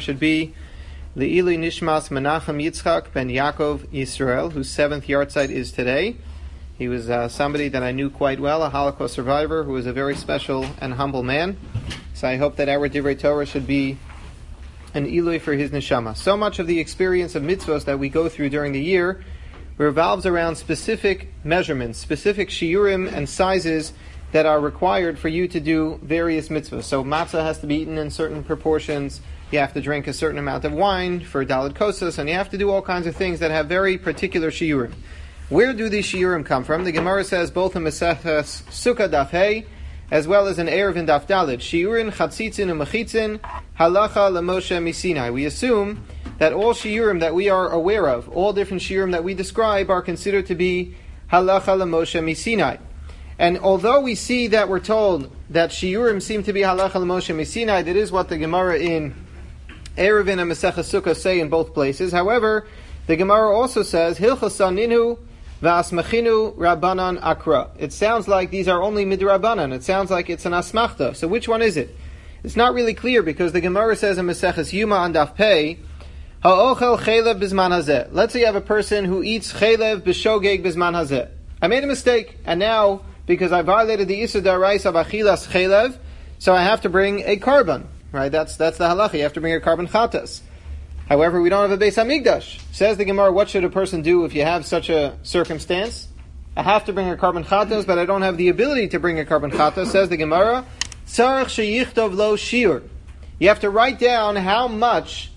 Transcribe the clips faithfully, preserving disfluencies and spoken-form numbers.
should be Le'ili Nishmas Menachem Yitzchak ben Yaakov Yisrael, whose seventh yahrzeit is today. He was uh, somebody that I knew quite well, a Holocaust survivor who was a very special and humble man. So I hope that our Divrei Torah should be an Ilui for his neshama. So much of the experience of mitzvos that we go through during the year revolves around specific measurements, specific shiurim and sizes that are required for you to do various mitzvahs. So matzah has to be eaten in certain proportions, you have to drink a certain amount of wine for daled kosas, and you have to do all kinds of things that have very particular shiurim. Where do these shiurim come from? The Gemara says both in Maseches Sukkah Daf Hey, as well as in Erev in Daf Daled, shiurin, chatzitzin, and mechitzin, halacha lemoshe misinai. We assume that all shiurim that we are aware of, all different shiurim that we describe, are considered to be halacha lemoshe misinai. And although we see that we're told that shiurim seem to be halacha lemoshe misinai, that is what the Gemara in Eruvin and Maseches Sukkah say in both places. However, the Gemara also says hilchasa ninu v'asmachinu rabbanan akra. It sounds like these are only midrabanan. It sounds like it's an asmachta. So which one is it? It's not really clear, because the Gemara says in Maseches Yuma and Daf Pei, ha'ochel chelev bizman hazeh. Let's say you have a person who eats chelev b'shogeg bizman hazeh. I made a mistake, and now, because I violated the Isur D'Oraisa of Achilas Chelev, so I have to bring a carbon. Right? That's that's the halacha. You have to bring a carbon chatas. However, we don't have a Beis Hamikdash. Says the Gemara, what should a person do if you have such a circumstance? I have to bring a carbon chatas, but I don't have the ability to bring a carbon chatas. Says the Gemara, tzarich sheyichtov lo shiur. You have to write down how much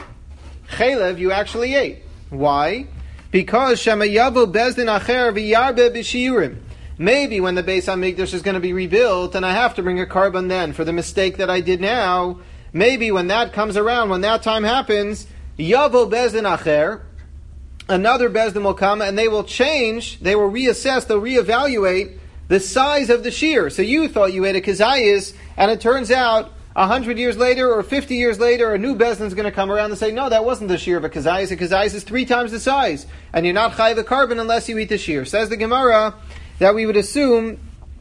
chelev you actually ate. Why? Because shemayavu bezdin acher v'yarbe b'shiurim. Maybe when the Beis HaMikdash is going to be rebuilt, and I have to bring a carbon then for the mistake that I did now, maybe when that comes around, when that time happens, Yavo Bezdin Acher, another Bezdin will come, and they will change, they will reassess, they'll reevaluate the size of the shear. So you thought you ate a kazayis, and it turns out, a hundred years later, or fifty years later, a new Bezdin is going to come around and say, no, that wasn't the shear of a kazayis. A kazayis is three times the size, and you're not chayiv the carbon unless you eat the shear. Says the Gemara, that we would assume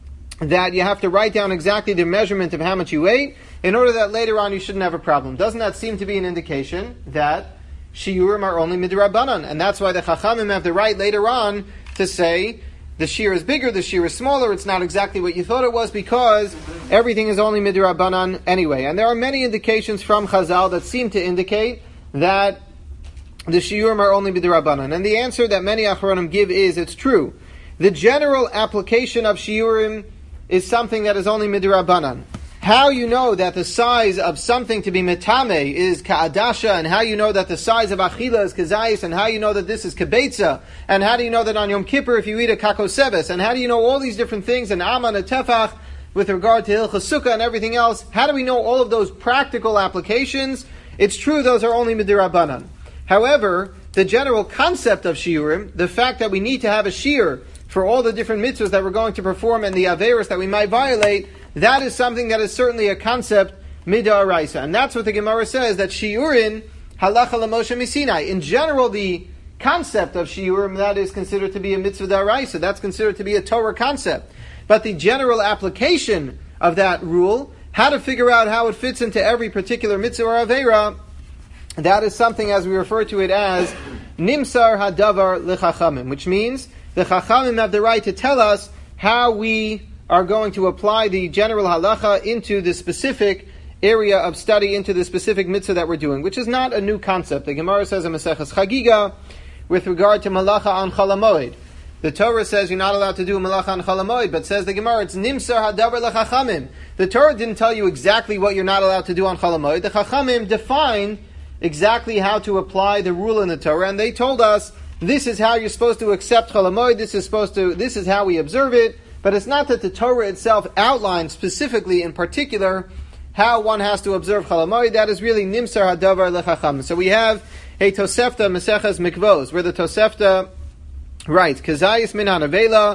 that you have to write down exactly the measurement of how much you ate, in order that later on you shouldn't have a problem. Doesn't that seem to be an indication that shiurim are only midrabanan? And that's why the chachamim have the right later on to say the shear is bigger, the shear is smaller, it's not exactly what you thought it was, because everything is only midrabanan anyway. And there are many indications from Chazal that seem to indicate that the shiurim are only midrabanan. And the answer that many achronim give is, it's true. The general application of shiurim is something that is only midrabanan. How you know that the size of something to be metame is ka'adasha, and how you know that the size of achila is kazayis, and how you know that this is kebetza, and how do you know that on Yom Kippur if you eat a kakosebes, and how do you know all these different things, and aman and tefach with regard to hilchas sukkah and everything else? How do we know all of those practical applications? It's true, those are only midrabanan. However, the general concept of shiurim, the fact that we need to have a shiur for all the different mitzvahs that we're going to perform and the averos that we might violate, that is something that is certainly a concept mid'oraisa. And that's what the Gemara says, that shiurin halacha lemoshe misinai. In general, the concept of shiurim, that is considered to be a mitzvah d'oraisa. That's considered to be a Torah concept. But the general application of that rule, how to figure out how it fits into every particular mitzvah or avera, that is something, as we refer to it as nimsar hadavar lechachamim, which means the Chachamim have the right to tell us how we are going to apply the general halacha into the specific area of study, into the specific mitzvah that we're doing, which is not a new concept. The Gemara says in Maseches Chagiga, with regard to malacha on Chol HaMoed, the Torah says you're not allowed to do malacha on Chol HaMoed, but says the Gemara, it's nimsar hadavar lechachamim. The Torah didn't tell you exactly what you're not allowed to do on Chol HaMoed. The Chachamim defined exactly how to apply the rule in the Torah, and they told us, this is how you're supposed to accept Chol HaMoed, this is supposed to, this is how we observe it, but it's not that the Torah itself outlines specifically, in particular, how one has to observe Chol HaMoed. That is really Nimsar Hadavar Lechacham. So we have a Tosefta Maseches Mikvos, where the Tosefta writes, Kazayis min ha-nevela,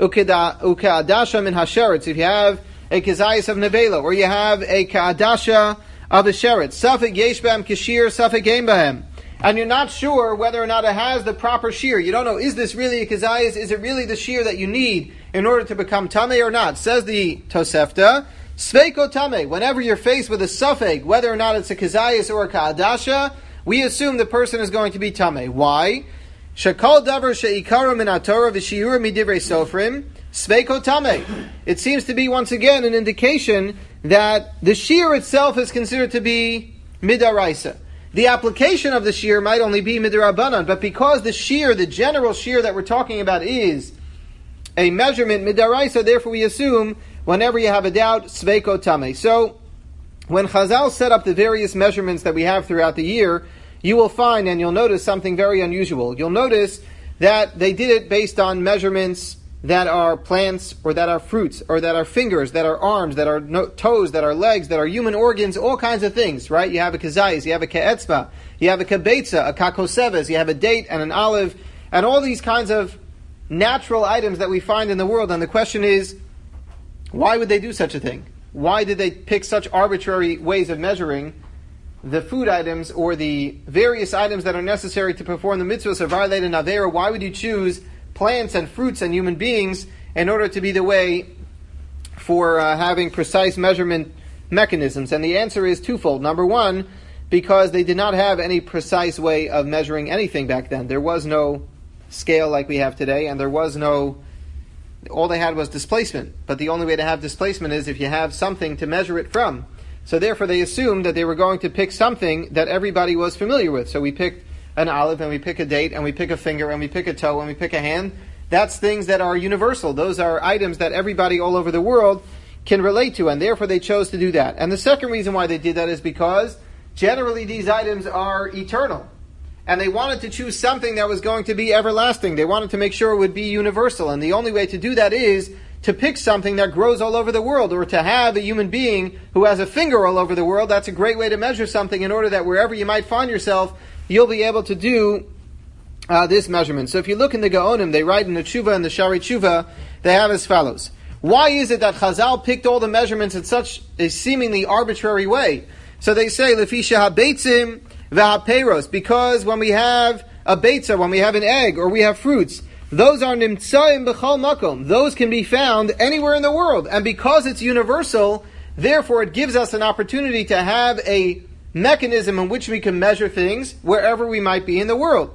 uke'adasha min ha-sheretz. If you have a Kazayis of nevela, or you have a Ka'adasha of a sheretz, Safek yesh b'hem kashir, Safek ein b'hem, and you're not sure whether or not it has the proper shear. You don't know, is this really a kazayis? Is it really the shear that you need in order to become tamei or not? Says the Tosefta, Sveiko Tame, whenever you're faced with a suffix, whether or not it's a Kazayas or a Ka'adasha, we assume the person is going to be Tame. Why? Shakal Davar She'ikaru Min HaTorah V'Shiura Midivrei Sofrim, Sveiko Tame. It seems to be, once again, an indication that the Shir itself is considered to be Midaraisa. The application of the Shir might only be Midarabanan, but because the Shir, the general Shir that we're talking about, is a measurement Midaraisa, therefore we assume, whenever you have a doubt, Sveiko Tame. So, when Chazal set up the various measurements that we have throughout the year, you will find, and you'll notice something very unusual. You'll notice that they did it based on measurements that are plants, or that are fruits, or that are fingers, that are arms, that are no- toes, that are legs, that are human organs, all kinds of things, right? You have a kazayis, you have a ke'etzba, you have a kebetza, a kakoseves, you have a date and an olive, and all these kinds of natural items that we find in the world. And the question is, why would they do such a thing? Why did they pick such arbitrary ways of measuring the food items or the various items that are necessary to perform the mitzvahs or violate an avera? Why would you choose plants and fruits and human beings in order to be the way for uh, having precise measurement mechanisms? And the answer is twofold. Number one, because they did not have any precise way of measuring anything back then. There was no scale like we have today, and there was no, all they had was displacement. But the only way to have displacement is if you have something to measure it from. So therefore they assumed that they were going to pick something that everybody was familiar with. So we picked an olive, and we pick a date, and we pick a finger, and we pick a toe, and we pick a hand. That's things that are universal. Those are items that everybody all over the world can relate to, and therefore they chose to do that. And the second reason why they did that is because generally these items are eternal. And they wanted to choose something that was going to be everlasting. They wanted to make sure it would be universal. And the only way to do that is to pick something that grows all over the world, or to have a human being who has a finger all over the world. That's a great way to measure something, in order that wherever you might find yourself, you'll be able to do uh, this measurement. So if you look in the Gaonim, they write in the Tshuva and the Shari Tshuva, they have as follows. Why is it that Chazal picked all the measurements in such a seemingly arbitrary way? So they say, Lefisha ha-beitzim v'ha-peiros, because when we have a beitza, when we have an egg, or we have fruits, those are nimtzaim b'chol makom. Those can be found anywhere in the world. And because it's universal, therefore it gives us an opportunity to have a mechanism in which we can measure things wherever we might be in the world.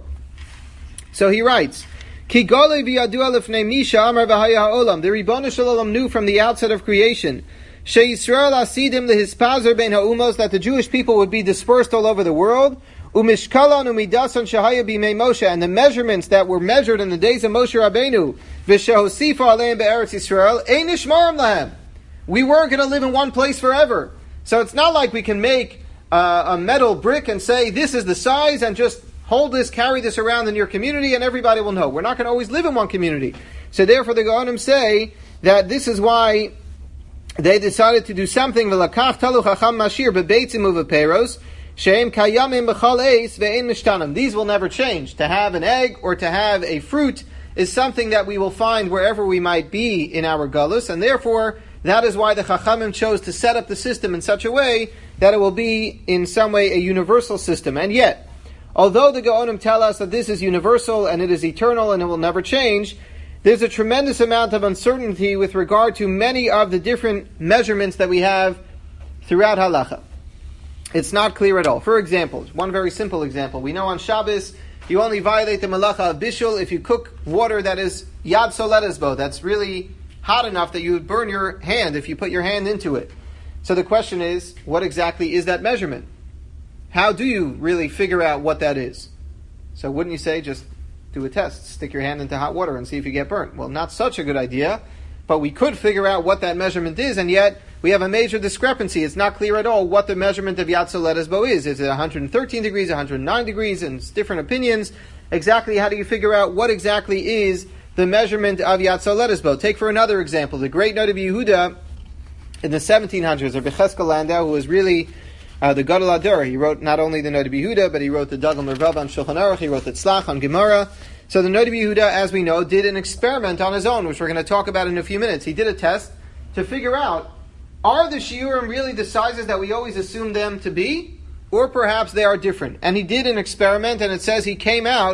So he writes, Ki gole v'yadua lefnei misha amar v'haya ha'olam. The Ribono Shel Olam knew from the outset of creation, She Yisrael asidim lehispazer ben ha'umos, that the Jewish people would be dispersed all over the world, umishkalan umidasan shahaya b'mei Moshe, and the measurements that were measured in the days of Moshe Rabbeinu, v'shehosifa aleim be'eretz Yisrael, ein nishmarim lahem. We weren't going to live in one place forever. So it's not like we can make Uh, a metal brick and say, this is the size, and just hold this, carry this around in your community, and everybody will know. We're not going to always live in one community. So therefore the Gaonim say that this is why they decided to do something. V'lakach talu chacham mashir bebeitzim uveperos she'em kayamim b'chal eis ve'en mishtanim. These will never change. To have an egg or to have a fruit is something that we will find wherever we might be in our galus, and therefore that is why the Chachamim chose to set up the system in such a way that it will be in some way a universal system. And yet, although the Gaonim tell us that this is universal and it is eternal and it will never change, there's a tremendous amount of uncertainty with regard to many of the different measurements that we have throughout halacha. It's not clear at all. For example, one very simple example. We know on Shabbos, you only violate the malacha of bishul if you cook water that is yad soledesbo, that's really hot enough that you would burn your hand if you put your hand into it. So the question is, what exactly is that measurement? How do you really figure out what that is? So wouldn't you say, just do a test, stick your hand into hot water and see if you get burnt? Well, not such a good idea, but we could figure out what that measurement is, and yet we have a major discrepancy. It's not clear at all what the measurement of Yad Soledesbo is. Is it one hundred thirteen degrees, one hundred nine degrees, and it's different opinions? Exactly how do you figure out what exactly is the measurement of Yad Soledesbo? Take for another example, the great Noda B'Yehuda in the seventeen hundreds, or Becheskel Landau, who was really uh, the Gadol Ador. He wrote not only the Noda B'Yehuda, but he wrote the Dagel Mervav on Shulchan Aruch, he wrote the Tzlach on Gemara. So the Noda B'Yehuda, as we know, did an experiment on his own, which we're going to talk about in a few minutes. He did a test to figure out, are the shiurim really the sizes that we always assume them to be? Or perhaps they are different. And he did an experiment, and it says he came out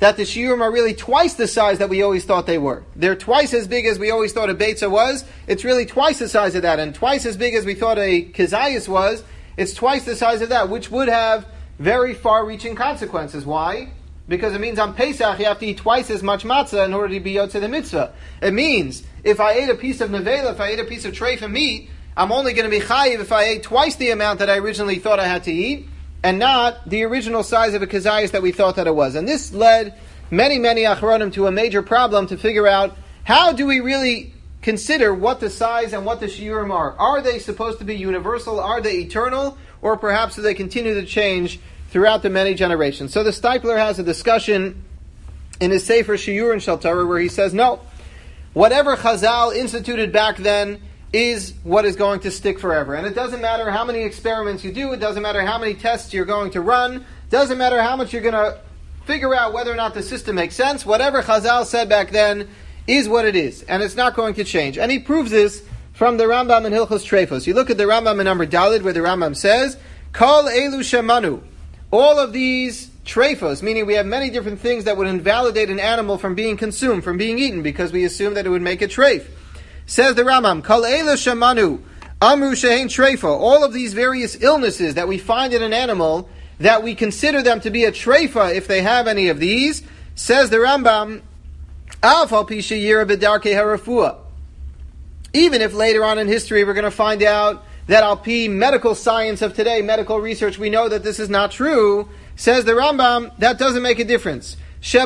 that the shiurim are really twice the size that we always thought they were. They're twice as big as we always thought a beitza was. It's really twice the size of that, and twice as big as we thought a kizayis was. It's twice the size of that, which would have very far-reaching consequences. Why? Because it means on Pesach you have to eat twice as much matzah in order to be yotze the mitzvah. It means if I ate a piece of nevela, if I ate a piece of treif and meat, I'm only going to be chayiv if I ate twice the amount that I originally thought I had to eat, and not the original size of a kazayas that we thought that it was. And this led many, many achronim to a major problem to figure out how do we really consider what the size and what the shiurim are. Are they supposed to be universal? Are they eternal? Or perhaps do they continue to change throughout the many generations? So the Steipler has a discussion in his Sefer Shiur and Shel Torah where he says, no, whatever Chazal instituted back then is what is going to stick forever. And it doesn't matter how many experiments you do, it doesn't matter how many tests you're going to run, it doesn't matter how much you're going to figure out whether or not the system makes sense. Whatever Chazal said back then is what it is, and it's not going to change. And he proves this from the Rambam in Hilchos Treifos. You look at the Rambam in number Dalid, where the Rambam says, Kol elu shemanu, all of these treifos, meaning we have many different things that would invalidate an animal from being consumed, from being eaten, because we assume that it would make a treif. Says the Rambam, Kol elu shemanu, amru shehein treifa, all of these various illnesses that we find in an animal, that we consider them to be a treifa if they have any of these, says the Rambam, Af al pi sheyira b'darkei harafua. Even if later on in history we're going to find out that al pi medical science of today, medical research, we know that this is not true, says the Rambam, that doesn't make a difference. If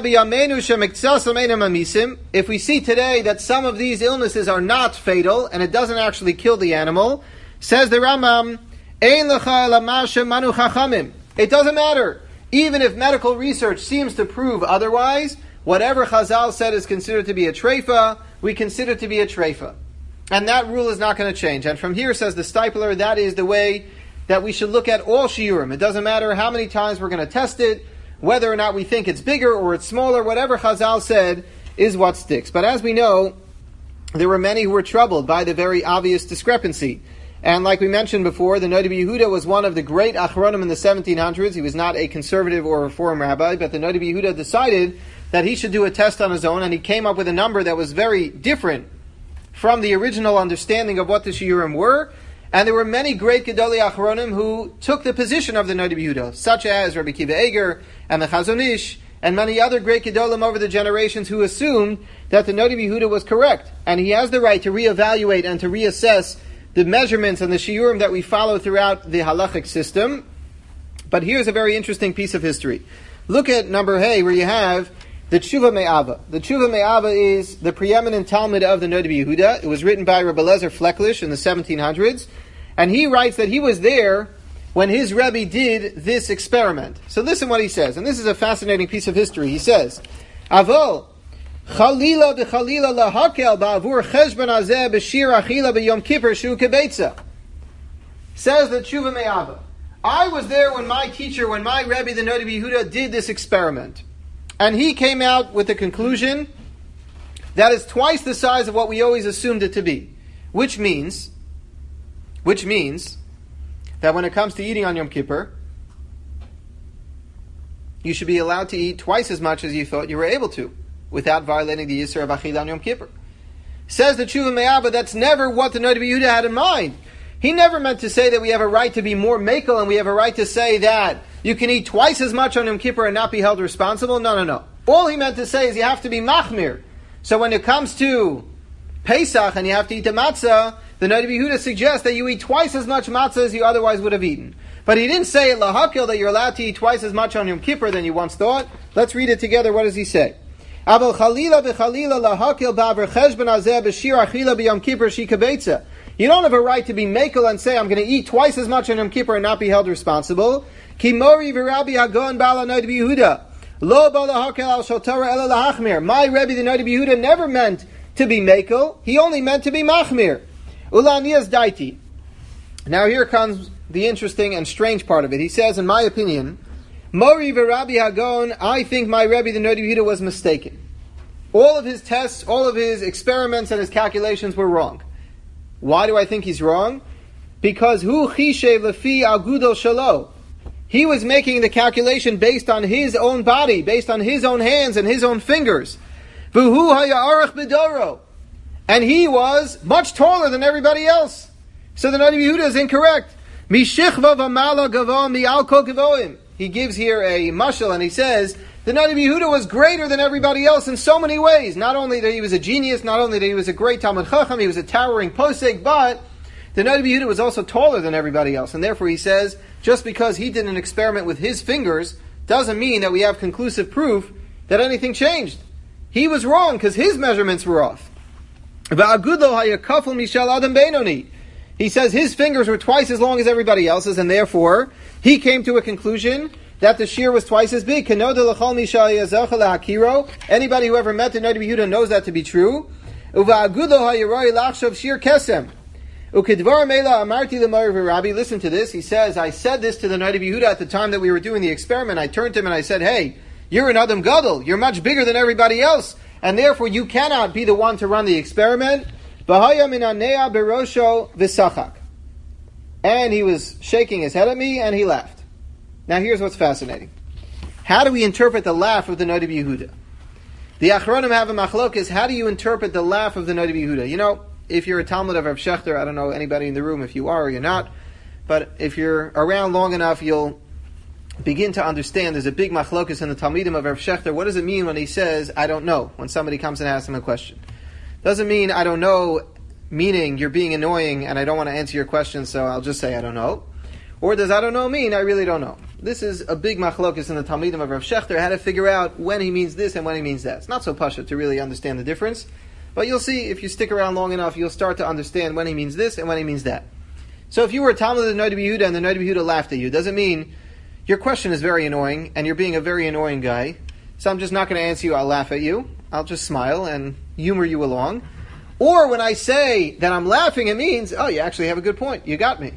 we see today that some of these illnesses are not fatal and it doesn't actually kill the animal, says the Rambam, it doesn't matter. Even if medical research seems to prove otherwise, whatever Chazal said is considered to be a treifa, we consider to be a treifa. And that rule is not going to change. And from here, says the Steipler, that is the way that we should look at all shiurim. It doesn't matter how many times we're going to test it, whether or not we think it's bigger or it's smaller, whatever Chazal said is what sticks. But as we know, there were many who were troubled by the very obvious discrepancy. And like we mentioned before, the Noda B'Yehuda was one of the great achronim in the seventeen hundreds. He was not a conservative or reform rabbi, but the Noda B'Yehuda decided that he should do a test on his own, and he came up with a number that was very different from the original understanding of what the shiurim were. And there were many great Gedolei Achronim who took the position of the Noda B'Yehuda, such as Rabbi Kiva Eger and the Chazon Ish, and many other great Gedolim over the generations who assumed that the Noda B'Yehuda was correct. And he has the right to reevaluate and to reassess the measurements and the shiurim that we follow throughout the halachic system. But here's a very interesting piece of history. Look at number Hey, where you have the Tshuva Me'ava. The Tshuva Me'ava is the preeminent Talmud of the Noda B'Yehuda. It was written by Rabbi Lezer Flecklish in the seventeen hundreds. And he writes that he was there when his Rebbe did this experiment. So listen what he says. And this is a fascinating piece of history. He says, Avol, Chalila b'chalila lahakel ba'avur cheshban hazeh b'shir achila b'yom kippur shu kebeitza. Says the Tshuva Me'ava, I was there when my teacher, when my Rebbe, the Noda B'Yehuda, did this experiment. And he came out with the conclusion that is twice the size of what we always assumed it to be. Which means, which means that when it comes to eating on Yom Kippur, you should be allowed to eat twice as much as you thought you were able to, without violating the Yisur of Achila on Yom Kippur. Says the Tshuva Me'ava, that's never what the Noda B'Yehuda had in mind. He never meant to say that we have a right to be more makel, and we have a right to say that you can eat twice as much on Yom Kippur and not be held responsible. No, no, no. All he meant to say is you have to be machmir. So when it comes to Pesach and you have to eat the matzah, the Noda B'Yehuda suggests that you eat twice as much matzah as you otherwise would have eaten. But he didn't say lahakil that you're allowed to eat twice as much on Yom Kippur than you once thought. Let's read it together. What does he say? Aval chalila v'chalila lahakil ba'aver cheshban hazeh b'shir achila b'yom kippur shikabeitza. You don't have a right to be makel and say, I'm going to eat twice as much on Yom Kippur and not be held responsible. Ki mori v'Rabbi Hagon ba'ala Noda B'Yehuda. Lo ba'la hakel al shel Torah ela lahachmir. My Rebbe, the Noda B'Yehuda, never meant to be makel. He only meant to be machmir. Ulaniyas daiti. Now here comes the interesting and strange part of it. He says, in my opinion, Mori v'Rabbi Hagon, I think my Rebbe, the Noda B'Yehuda, was mistaken. All of his tests, all of his experiments and his calculations were wrong. Why do I think he's wrong? Because hu chishev lefi agudol shalo. He was making the calculation based on his own body, based on his own hands and his own fingers. V'hu haya arach b'doro. And he was much taller than everybody else. So the Nadi Yehuda is incorrect. Mishichva v'mala gavo mi'al kol gavoim. He gives here a mashal and he says, the Nadi Yehuda was greater than everybody else in so many ways. Not only that he was a genius, not only that he was a great Talmud Chacham, he was a towering posek, but the Nadi Yehuda was also taller than everybody else. And therefore he says, just because he did an experiment with his fingers, doesn't mean that we have conclusive proof that anything changed. He was wrong because his measurements were off. He says his fingers were twice as long as everybody else's, and therefore he came to a conclusion that the shear was twice as big. Anybody who ever met the Nadi Yehuda knows that to be true. Listen to this. He says, I said this to the Nadi Yehuda at the time that we were doing the experiment. I turned to him and I said, hey, you're an Adam Gadol. You're much bigger than everybody else. And therefore you cannot be the one to run the experiment. And he was shaking his head at me and he laughed. Now here's what's fascinating. How do we interpret the laugh of the Nadi Yehuda? The Achronim have a machlokas. How do you interpret the laugh of the Nadi Yehuda? You know, if you're a Talmud of Rav Shechter, I don't know anybody in the room if you are or you're not, but if you're around long enough, you'll begin to understand there's a big machlokas in the Talmidim of Rav Shechter. What does it mean when he says, I don't know, when somebody comes and asks him a question? Doesn't mean I don't know, meaning you're being annoying and I don't want to answer your question, so I'll just say I don't know. Or does I don't know mean I really don't know? This is a big machlokas in the Talmidim of Rav Shechter, how to figure out when he means this and when he means that. It's not so pashut to really understand the difference, but you'll see if you stick around long enough, you'll start to understand when he means this and when he means that. So if you were a Talmud of the Nadi Yehuda and the Nadi Yehuda laughed at you, doesn't mean your question is very annoying and you're being a very annoying guy, so I'm just not going to answer you, I'll laugh at you, I'll just smile and humor you along. Or when I say that I'm laughing, it means, oh, you actually have a good point, you got me.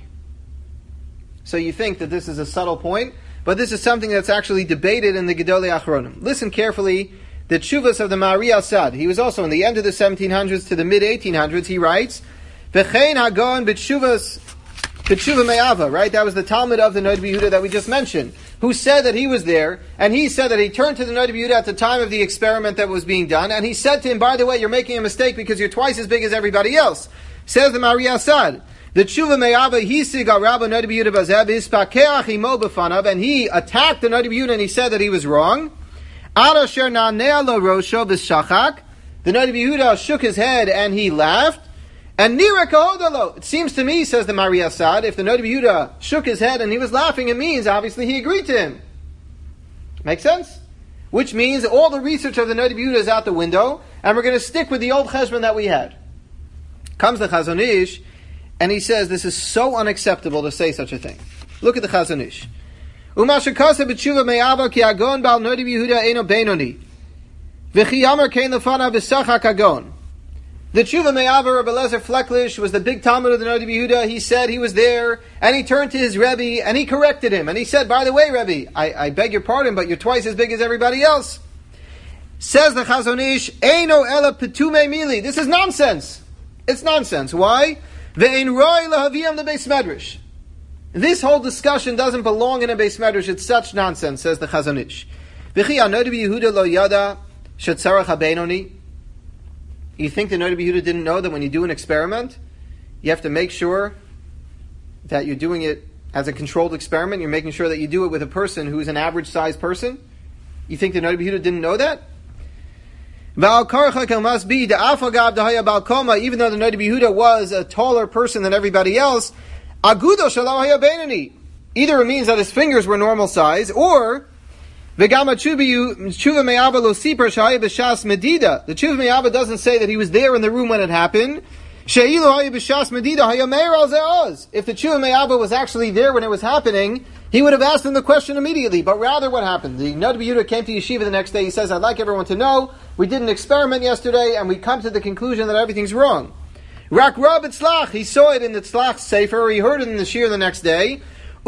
So you think that this is a subtle point, but this is something that's actually debated in the Gedolei Achronim. Listen carefully, the Tshuvas of the Ma'ari Asad. He was also in the end of the seventeen hundreds to the mid eighteen hundreds. He writes, V'chein hagon b'tshuvas b'tshuva me'ava, right? That was the Talmud of the Nadi Yehuda that we just mentioned, who said that he was there, and he said that he turned to the Nadi Yehuda at the time of the experiment that was being done, and he said to him, by the way, you're making a mistake because you're twice as big as everybody else. Says the Ma'ari Asad, the tshuva me'ava hisig al Rabba Nadi Yehuda bazeh v'ispakeach imo b'fanav, and he attacked the Nadi Yehuda and he said that he was wrong. Ad asher na'neh lo rosho v'shachak, the Nadi Yehuda shook his head and he laughed. And nira kahodalo, it seems to me, says the Ma'ari Asad, if the Nadi Yehuda shook his head and he was laughing, it means obviously he agreed to him. Make sense? Which means all the research of the Nadi Yehuda is out the window, and we're going to stick with the old cheshbon that we had. Comes the Chazon Ish, and he says this is so unacceptable to say such a thing. Look at the Chazon Ish. Umashakasa b'tshuva me'ava ki agon bal Nadi Yehuda eno benoni. V'chi yamar kein lefana v'sachak agon. The Tshuva Me'ava, Rabbi Eliezer Flecklish, was the big Talmud of the Nadi Yehuda. He said he was there, and he turned to his Rebbe, and he corrected him. And he said, by the way, Rebbe, I, I beg your pardon, but you're twice as big as everybody else. Says the Chazon Ish, Eino ela petume mili. This is nonsense. It's nonsense. Why? Ve'ein roi lahaviyam lebeis medrash. This whole discussion doesn't belong in a beis medrash. It's such nonsense, says the Chazon Ish. V'chi Nadi Yehuda lo yada shetzarach habenoni. You think the Nadi Yehuda didn't know that when you do an experiment, you have to make sure that you're doing it as a controlled experiment. You're making sure that you do it with a person who's an average-sized person. You think the Nadi Yehuda didn't know that? Must be the afagav dahaya balkoma. Even though the Nadi Yehuda was a taller person than everybody else, agudo shalav haya beinani. Either it means that his fingers were normal size, or the Tshuva Me'ava doesn't say that he was there in the room when it happened. If the Tshuva Me'ava was actually there when it was happening, he would have asked him the question immediately. But rather what happened? The Nadi Yehuda came to Yeshiva the next day. He says, I'd like everyone to know, we did an experiment yesterday and we come to the conclusion that everything's wrong. Rak Rab Tzlach, he saw it in the Tzlach Sefer, he heard it in the Shir the next day.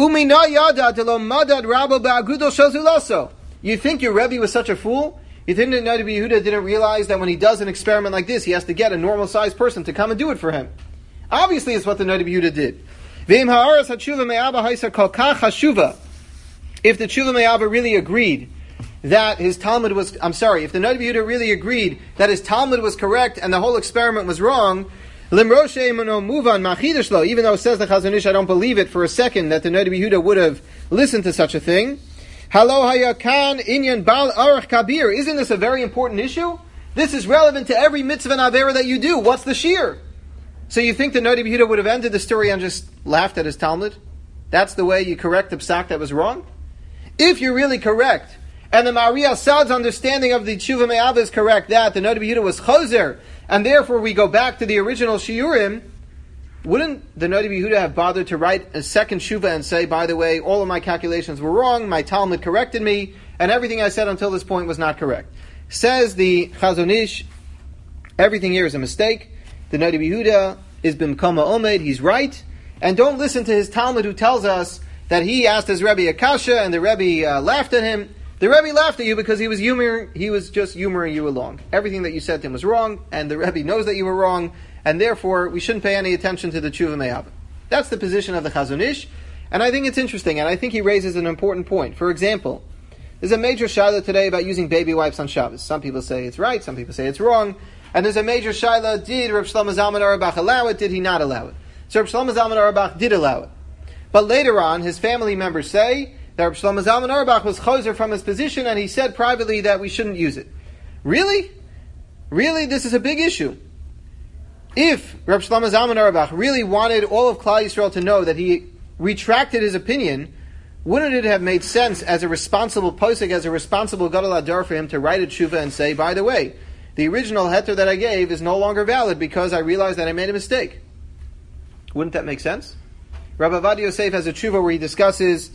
You think your Rebbe was such a fool? You think that Nadi Yehuda didn't realize that when he does an experiment like this, he has to get a normal-sized person to come and do it for him? Obviously, it's what the Nadi Yehuda did. if the Tshuva Me'ava really agreed that his Talmud was, I'm sorry, if the Noda B'Yehuda really agreed that his Talmud was correct and the whole experiment was wrong, even though it says the Chazon Ish, I don't believe it for a second that the Noda B'Yehuda would have listened to such a thing. Halo hayakan inyan bal arach kabir. Isn't this a very important issue? This is relevant to every mitzvah and avera that you do. What's the shear? So you think the Noda B'Yehuda would have ended the story and just laughed at his Talmud? That's the way you correct the psak that was wrong? If you're really correct, and the Ma'ari Asad's understanding of the Tshuva Me'ava is correct, that the Noda B'Yehuda was choser, and therefore we go back to the original shiurim, wouldn't the Noda B'Yehuda have bothered to write a second Tshuva and say, by the way, all of my calculations were wrong, my Talmud corrected me, and everything I said until this point was not correct? Says the Chazon Ish, everything here is a mistake. The Noda B'Yehuda is bimkoma omed, he's right, and don't listen to his Talmud who tells us that he asked his Rebbe a kasha and the Rebbe uh, laughed at him. The Rebbe laughed at you because he was humoring, he was just humoring you along. Everything that you said to him was wrong, and the Rebbe knows that you were wrong, and therefore we shouldn't pay any attention to the Tshuva Me'ava. That's the position of the Chazon Ish, and I think it's interesting, and I think he raises an important point. For example, there's a major shaila today about using baby wipes on Shabbos. Some people say it's right, some people say it's wrong, and there's a major shaila, did Reb Shlomo Zalman Auerbach allow it, did he not allow it? So Reb Shlomo Zalman Auerbach did allow it. But later on, his family members say that Reb Shlomo Zalman Auerbach was choser from his position, and he said privately that we shouldn't use it. Really? Really? This is a big issue. If Reb Shlomo Zalman Auerbach really wanted all of Klal Yisrael to know that he retracted his opinion, wouldn't it have made sense as a responsible posek, as a responsible gadol hador for him to write a tshuva and say, by the way, the original heter that I gave is no longer valid because I realized that I made a mistake? Wouldn't that make sense? Rabbi Ovadia Yosef has a tshuva where he discusses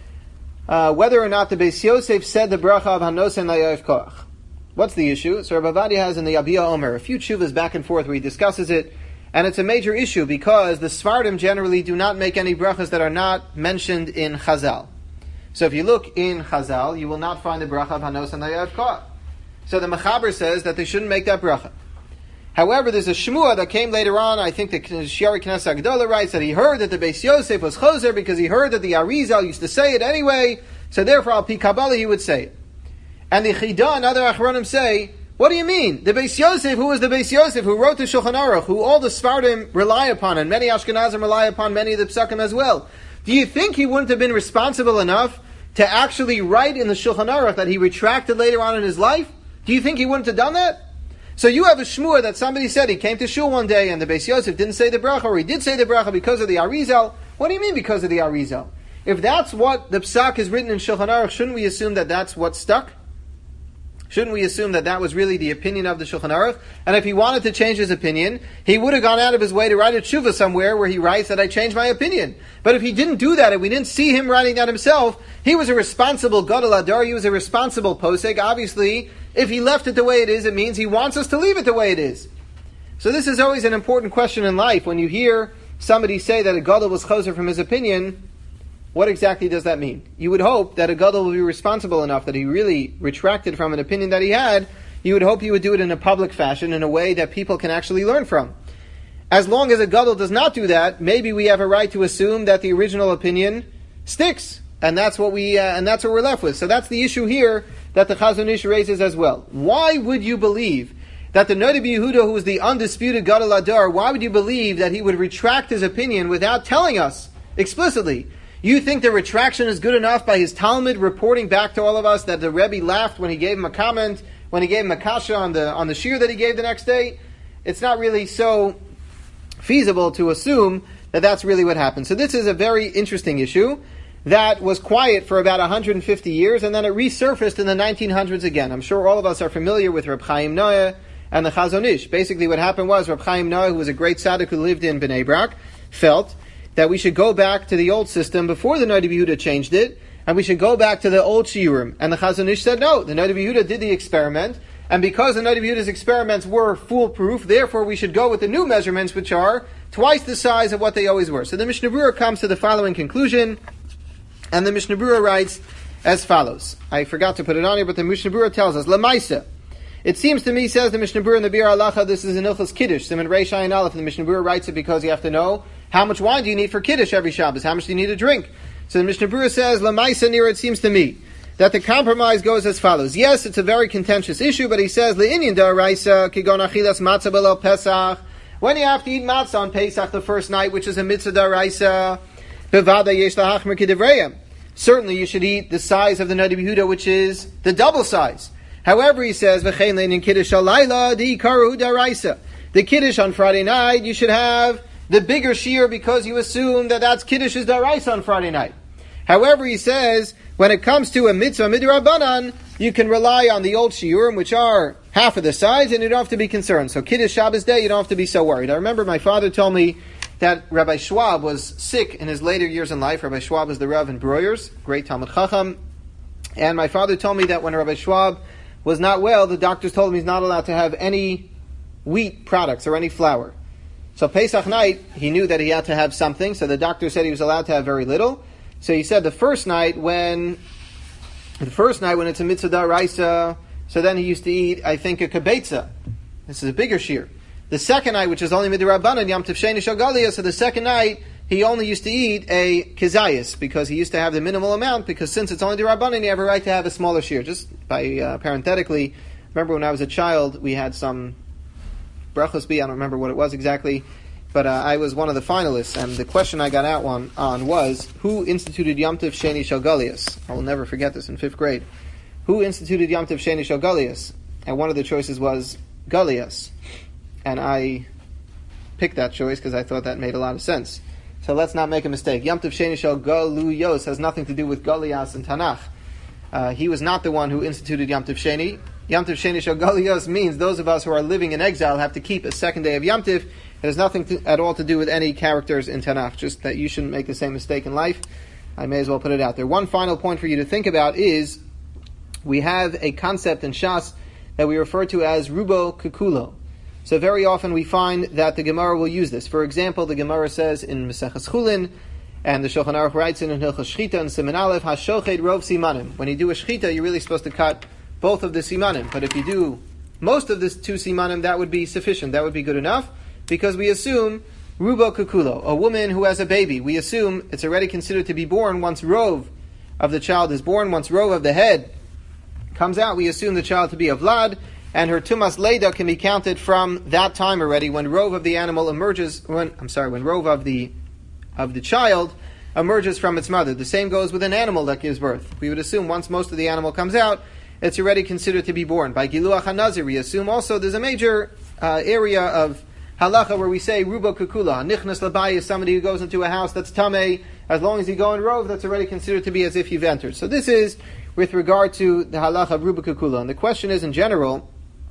uh, whether or not the Beis Yosef said the bracha of Hanosen Layof Koach. What's the issue? So Rabbi Ovadia has in the Abiyah Omer a few tshuvas back and forth where he discusses it, and it's a major issue because the Sfardim generally do not make any brachas that are not mentioned in Chazal. So if you look in Chazal, you will not find the bracha of Hanosen Layof Koach. So the Mechaber says that they shouldn't make that bracha. However, there's a shmua that came later on. I think the Shiari Knesset Agdola writes that he heard that the Beis Yosef was choser because he heard that the Arizal used to say it anyway, so therefore al pi Kabbalah he would say it. And the Chida and other Achronim say, what do you mean? The Beis Yosef, who was the Beis Yosef, who wrote the Shulchan Aruch, who all the Sfardim rely upon, and many Ashkenazim rely upon, many of the Psakim as well. Do you think he wouldn't have been responsible enough to actually write in the Shulchan Aruch that he retracted later on in his life? Do you think he wouldn't have done that? So you have a shmur that somebody said he came to shul one day and the Beis Yosef didn't say the bracha, or he did say the bracha because of the Arizal. What do you mean because of the Arizal? If that's what the psak is written in Shulchan Aruch, shouldn't we assume that that's what stuck? Shouldn't we assume that that was really the opinion of the Shulchan Aruch? And if he wanted to change his opinion, he would have gone out of his way to write a tshuva somewhere where he writes that I changed my opinion. But if he didn't do that, and we didn't see him writing that himself, he was a responsible gadol hador, he was a responsible posek. Obviously, if he left it the way it is, it means he wants us to leave it the way it is. So this is always an important question in life. When you hear somebody say that a gadol was choser from his opinion, what exactly does that mean? You would hope that a gadol will be responsible enough that he really retracted from an opinion that he had. You would hope he would do it in a public fashion, in a way that people can actually learn from. As long as a gadol does not do that, maybe we have a right to assume that the original opinion sticks, and that's what we uh, and that's what we're left with. So that's the issue here that the Chazon Ish raises as well. Why would you believe that the Noda B'Yehuda, who is the undisputed gadol hador, why would you believe that he would retract his opinion without telling us explicitly? You think the retraction is good enough by his Talmud reporting back to all of us that the Rebbe laughed when he gave him a comment, when he gave him a kasha on the on the shir that he gave the next day? It's not really so feasible to assume that that's really what happened. So this is a very interesting issue that was quiet for about one hundred fifty years, and then it resurfaced in the nineteen hundreds again. I'm sure all of us are familiar with Reb Chaim Noah and the Chazon Ish. Basically what happened was Reb Chaim Noah, who was a great tzaddik who lived in Bnei Brak, felt that we should go back to the old system before the Noda B'Yehuda changed it, and we should go back to the old shiurim. And the Chazon Ish said, no, the Noda B'Yehuda did the experiment, and because the Noda B'Yehuda's experiments were foolproof, therefore we should go with the new measurements, which are twice the size of what they always were. So the Mishnah Berurah comes to the following conclusion, and the Mishnah Berurah writes as follows. I forgot to put it on here, but the Mishnah Berurah tells us, Lamaisa. It seems to me, says the Mishnah Berurah in the Bir Halacha, this is an Ilchos Kiddush, Siman Reish Ayin Aleph, and the Mishnah Berurah writes it because you have to know how much wine do you need for Kiddush every Shabbos, how much do you need to drink. So the Mishnah Berurah says, Lamaisa Nira, it seems to me, that the compromise goes as follows. Yes, it's a very contentious issue, but he says, Le'inyan da'araisa, kigon achilas matzah b'leil Pesach, when you have to eat matzah on Pesach the first night, which is a mitzvah da'araisa, bevada yesh lahachmer k'divrayim. Certainly you should eat the size of the Nadi B'Yehuda, which is the double size. However, he says, V'chein le'inyan kiddush halayla di'ikaru da'araisa. The kiddush on Friday night, you should have the bigger shiur because you assume that that's kiddush is da'araisa on Friday night. However, he says, when it comes to a mitzvah midrabanan, you can rely on the old shiurim, which are half of the size, and you don't have to be concerned. So Kiddush Shabbos Day, you don't have to be so worried. I remember my father told me that Rabbi Schwab was sick in his later years in life. Rabbi Schwab was the Rav in Breuers, great Talmud Chacham. And my father told me that when Rabbi Schwab was not well, the doctors told him he's not allowed to have any wheat products or any flour. So Pesach night, he knew that he had to have something, so the doctor said he was allowed to have very little. So he said the first night when, the first night when it's a mitzvah da'araisa, so then he used to eat, I think, a kibetza. This is a bigger shiur. The second night, which is only midrabanan, Yom Tov Sheni Shel Galia, so the second night, he only used to eat a kizayis, because he used to have the minimal amount, because since it's only derabanan, you have a right to have a smaller shiur. Just by, uh, parenthetically, remember when I was a child, we had some brachos bi, I don't remember what it was exactly, but uh, I was one of the finalists, and the question I got out on, on was, who instituted Yom Tov Sheni Shel Galias? I will never forget this in fifth grade. Who instituted Yom Tov Sheni Shel Galias? And one of the choices was Galias. And I picked that choice because I thought that made a lot of sense. So let's not make a mistake. Yom Tov Sheni Shel Galuyos has nothing to do with Galias and Tanakh. Uh, he was not the one who instituted Yom Tov Sheni. Yom Tov Sheni Shel Galuyos means those of us who are living in exile have to keep a second day of Yom Tov. It has nothing to, at all to do with any characters in Tanakh, just that you shouldn't make the same mistake in life. I may as well put it out there. One final point for you to think about is, we have a concept in Shas that we refer to as rubo kukulo. So very often we find that the Gemara will use this. For example, the Gemara says in Maseches Chulin, and the Shulchan Aruch writes in Hilchos Shchita and Siman Aleph, Hashochet rov simanim. When you do a shchita, you're really supposed to cut both of the simanim. But if you do most of the two simanim, that would be sufficient. That would be good enough. Because we assume rubo kukulo, a woman who has a baby, we assume it's already considered to be born once rov of the child is born, once rov of the head comes out, we assume the child to be a vlad, and her tumas leda can be counted from that time already, when rov of the animal emerges, when, I'm sorry, when rov of the of the child emerges from its mother. The same goes with an animal that gives birth. We would assume once most of the animal comes out, it's already considered to be born. By giluach hanazir, we assume also there's a major uh, area of halacha where we say rubo kukula. Nichnas labai is somebody who goes into a house that's tamei. As long as you go in rov, that's already considered to be as if you've entered. So this is with regard to the halacha of rubo kukula. And the question is, in general,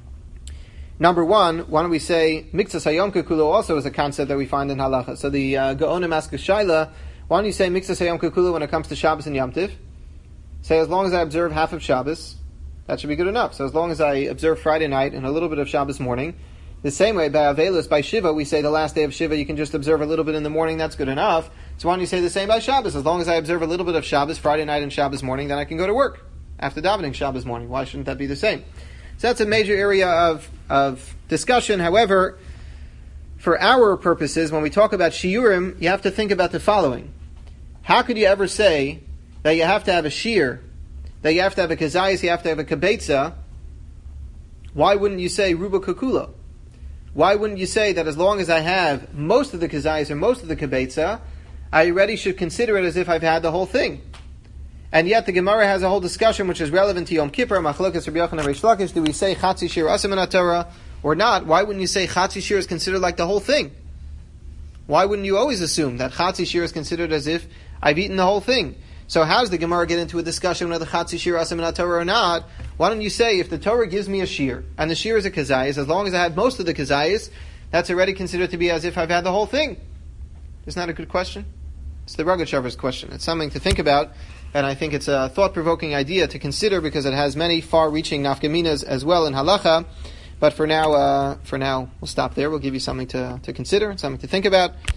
number one, why don't we say mikzas hayom kukula also is a concept that we find in halacha. So the uh, Gaonim ask a shaila, why don't you say mikzas hayom kukula when it comes to Shabbos and Yom Tiv? Say as long as I observe half of Shabbos, that should be good enough. So as long as I observe Friday night and a little bit of Shabbos morning, the same way, by Avelus, by Shiva, we say the last day of Shiva, you can just observe a little bit in the morning, that's good enough. So why don't you say the same by Shabbos? As long as I observe a little bit of Shabbos, Friday night and Shabbos morning, then I can go to work after davening Shabbos morning. Why shouldn't that be the same? So that's a major area of, of discussion. However, for our purposes, when we talk about shiurim, you have to think about the following. How could you ever say that you have to have a shiur, that you have to have a kazayas, you have to have a kabetza? Why wouldn't you say ruba kukulo? Why wouldn't you say that as long as I have most of the kazayas or most of the kabetza, I already should consider it as if I've had the whole thing? And yet the Gemara has a whole discussion which is relevant to Yom Kippur, Machlokas Rabbi Yochanan Reish Lakish. Do we say Chatzi Shir Asam in Torah or not? Why wouldn't you say Chatzi Shir is considered like the whole thing? Why wouldn't you always assume that Chatzi Shir is considered as if I've eaten the whole thing? So how does the Gemara get into a discussion whether Chatzi Shir Asam in Torah or not? Why don't you say, if the Torah gives me a shir, and the shir is a kazayas, as long as I had most of the kazayas, that's already considered to be as if I've had the whole thing? Isn't that a good question? It's the Rogatchover's question. It's something to think about, and I think it's a thought-provoking idea to consider because it has many far-reaching nafkaminas as well in halacha. But for now, uh, for now, we'll stop there. We'll give you something to, to consider, something to think about.